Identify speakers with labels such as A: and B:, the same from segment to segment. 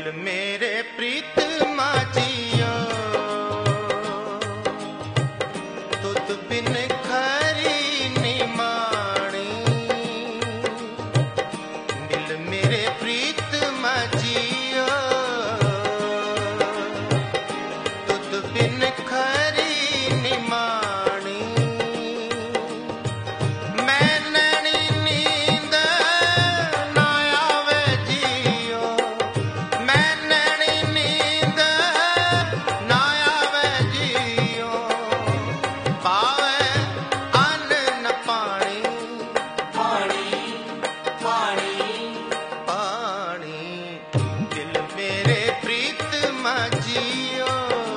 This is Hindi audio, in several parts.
A: दिल मेरे प्रीतमा जियो तुद बिन खरी निमाणी दिल मेरे प्रीतमा जियो तुद बिन खरी निमाणी मैं नैनी नींद ना आवे जियो मैं नैनी नींद ना आवे जियो पावे अन्न न पानी पानी दिल मेरे प्रीतमा जियो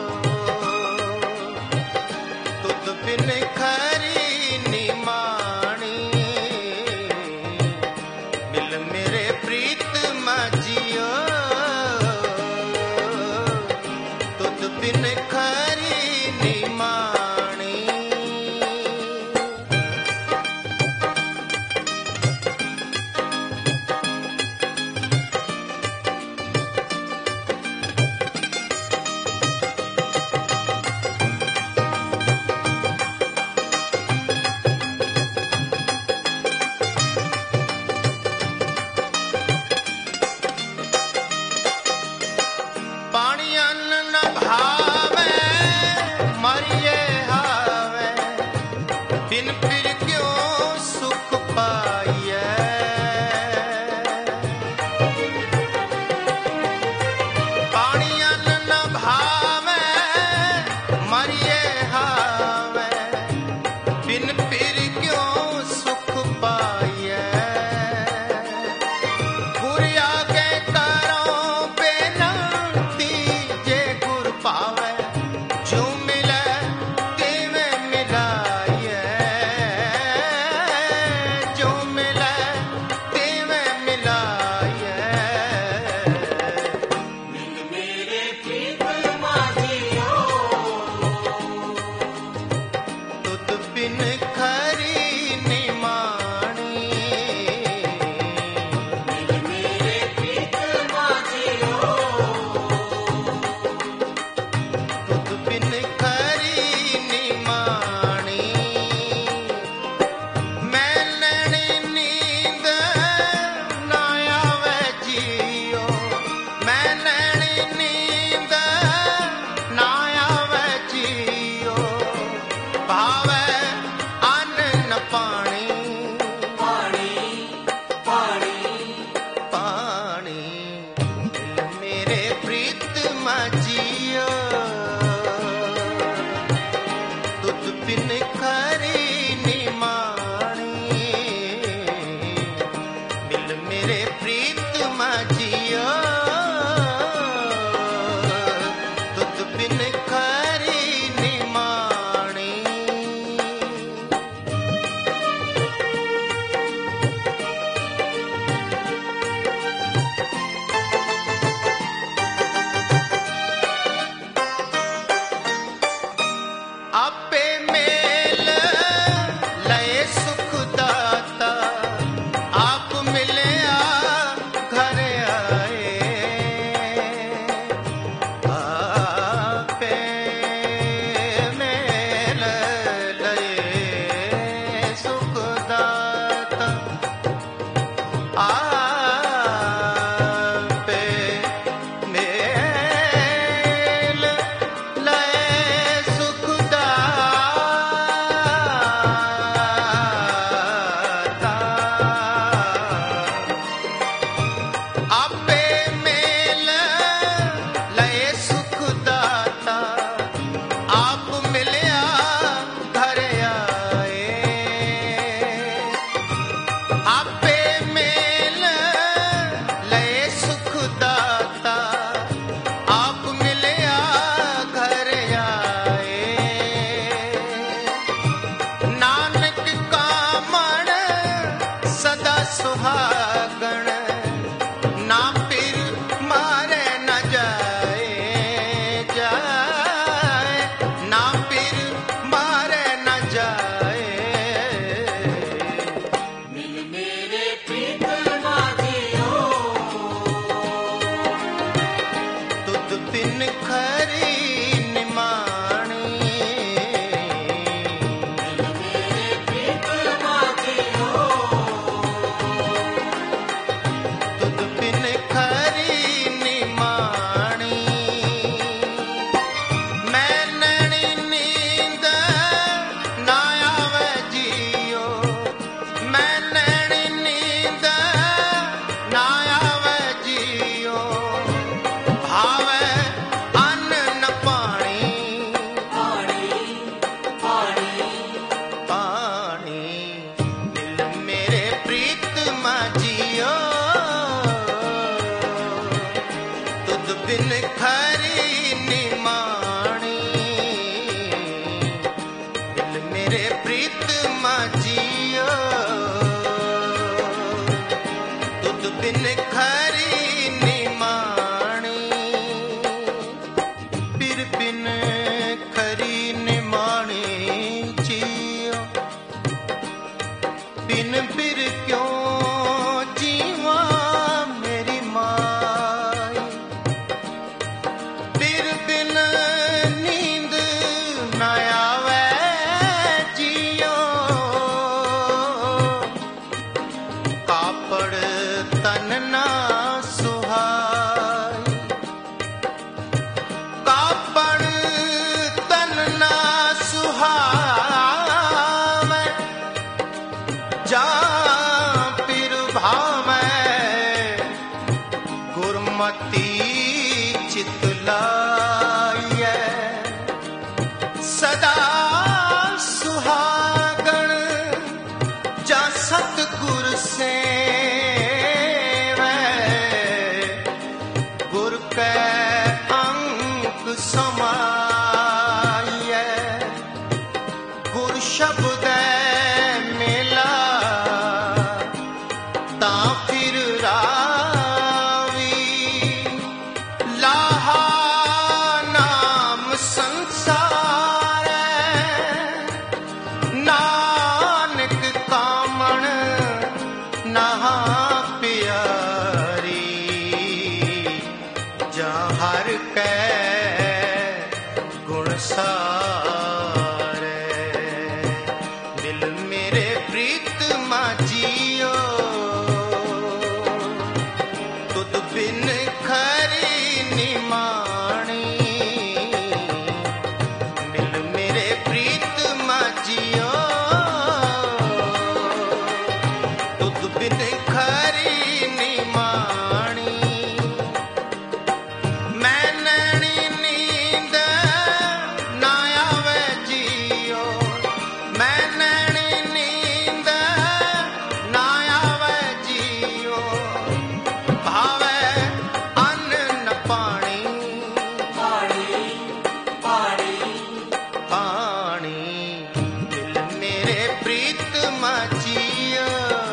A: तुद बिन खरी निमाणी दिल मेरे प्रीतमा जियो तुद बिन खरी निमाणी पानी अन्न न भावे मरिए हावे बिन फिर क्यों सुख पाइए पानी अन्न न भावे मरिए हावे बिन फिर क्यों सुख पाइए गुर आगे करो बेनती जे गुर पावे जो मिले तेवे मिलाइए जो मिले तेवे मिलाइए
B: मेरे प्रीतमा जियो
A: तुद बिन खरी निमाणी
B: मेरे प्रीतमा जियो
A: तुद बिन खरी निमाणी मैं नैनी नींद ना आवे जियो मैं नैनी नींद ना आवे जियो भावे अन्न न पानी पानी दिल मेरे प्रीतमा जियो तुद बिन खरी निमाणी दिल मेरे प्रीतमा जियो तुद बिन खरी निमाणी आपे मेल लय सुख दाता आप मिलया घर आए आपे मेल लय सुख दाता आपे मेल लय सुख दाता आपे मेल लय सुख दाता आप मिलया घर आए आपे मेल लय सुख दाता आप मिलया घर आए नानक कामण सदा सुहागण ना पे बिन खरी निमाणी, दिल मेरे प्रीतमा जियो, तुद बिन खरी निमाणी, फिर बिन खरी निमाणी जियो, बिन फिर क्यों जीवा मेरी माई, फिर बिन नींद न आवे जियो, कापड़ तन ना सुहाई, कापड़ तन ना सुहावे, जा पिर भावे, गुरमती चितलाइए, सदा सुहागण जा सतगुर से गुर के अंक समाइए, गुर शब्द मेला ता फिर रावी, लाहा नाम संसार, नानक कामण नहा प्यारी, जहर कै गुण सारे, दिल मेरे प्रीतमा जियो, तुद बिन खरी निमाणी, दिल मेरे प्रीतमा जियो, तुद बिन खरी निमाणी, मैं नैनी नींद ना आवे जियो, मैं नैनी नींद ना आवे जियो, भावे अन्न न पानी,
B: पानी पानी
A: पानी, दिल मेरे प्रीतमा जियो,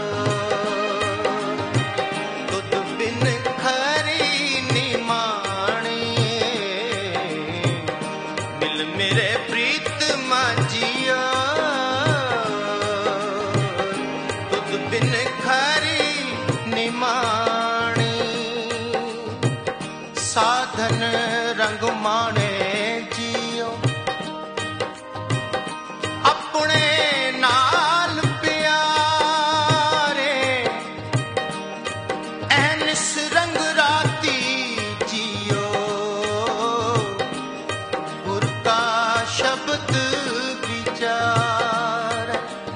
A: तुद बिन खरी निमाणी, दिल मेरे प्रीतमा जियो, तुद बिन खरी निमाणी, साधन रंग माणे जियो, अपने नाल प्यारे, ऐनस रंग राती जियो, गुर का शब्द विचार,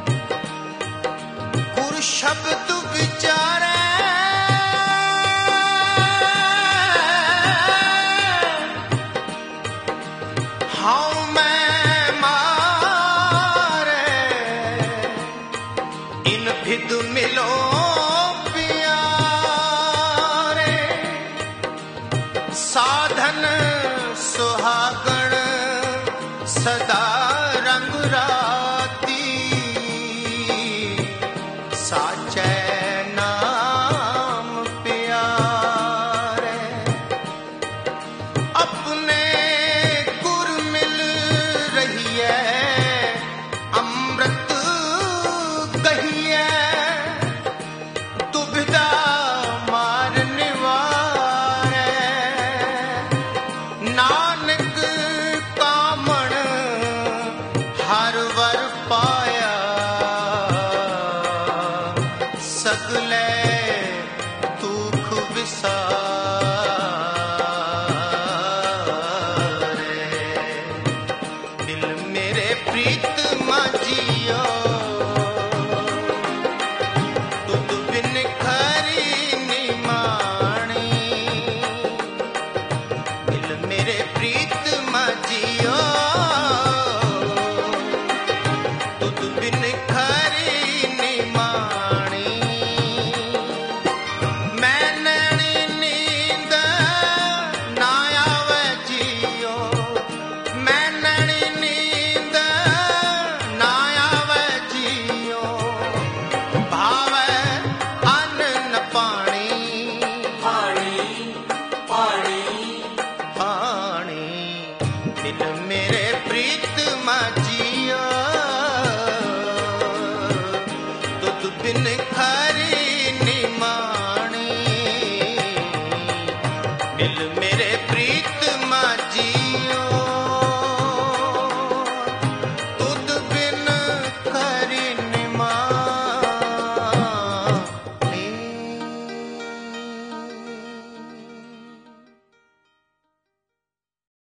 A: गुर शब्द विचार, हाउ मैं मारे, इन भिद मिलो प्यारे, साधन